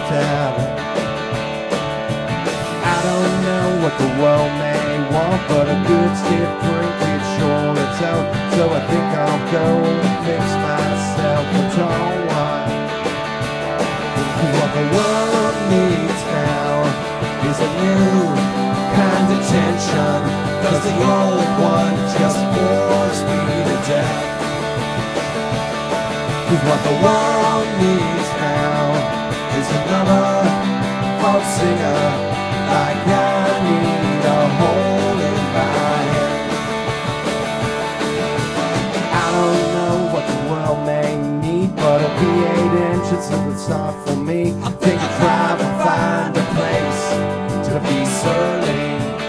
out. I don't know what the world may want, but a good stiff drink it surely don't. So I think I'll go and fix myself a tall one. What the world needs now is a new kind of tension, 'cause the old one just bores me to death. 'Cause what the world needs now is another folk singer, like I need a hole in my head. I don't know what the world may need, but a V8 engine's a good start for me. Take a drive and find a place to be surly.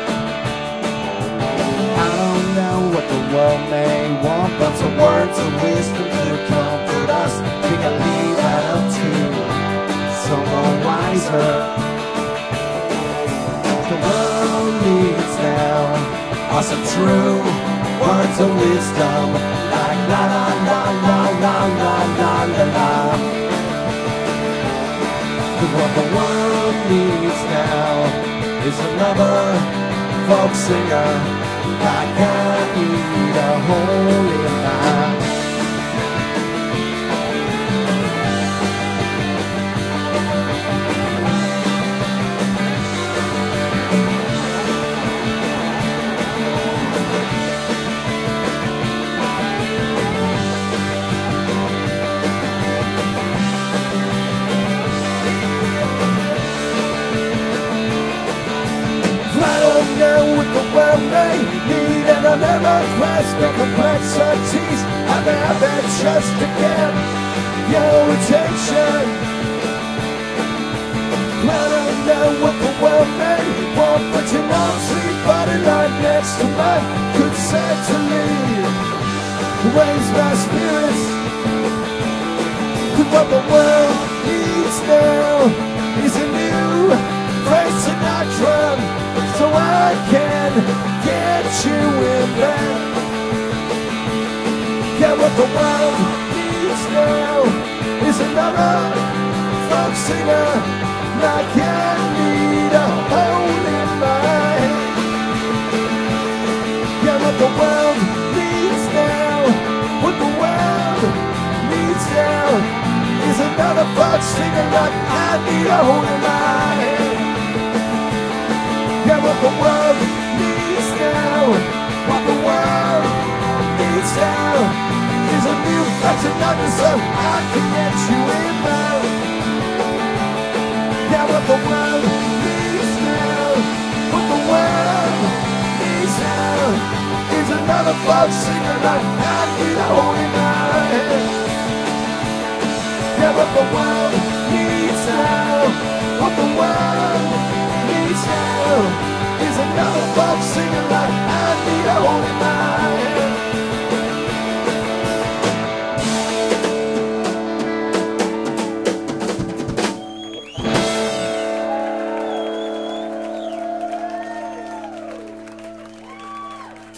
I don't know what the world may want, but some words of wisdom to comfort us. Think I leave that up to someone wiser. The world needs now are some true words of wisdom, like la la la la la la la la la. What the world needs now is another folk singer, like I need a hole in my. What the world may need, and I'll never grasp the complexities. I'm there just to get your attention. I don't know what the world may want, but your non-sleep body right next to mine could certainly raise my spirits. 'Cause what the world needs now is a new Frank Sinatra, so I can get you in bed. Yeah, what the world needs now is another folk singer, like I need a hole in my head. Yeah, what the world needs now, what the world needs now is another folk singer, like I need a hole in my head. Yeah, what the world needs now, what the world needs now is a new fashion, so I can get you in there. Yeah, what the world needs now, what the world needs now is another folk singer, like I need a hole in my head. Yeah, what the world needs now, what the world needs now is another folk singer.